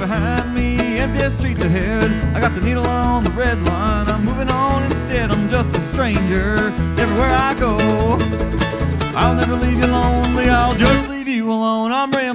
behind me, empty streets ahead. I got the needle on the red line, I'm moving on instead. I'm just a stranger everywhere I go. I'll never leave you lonely, I'll just leave you alone. I'm real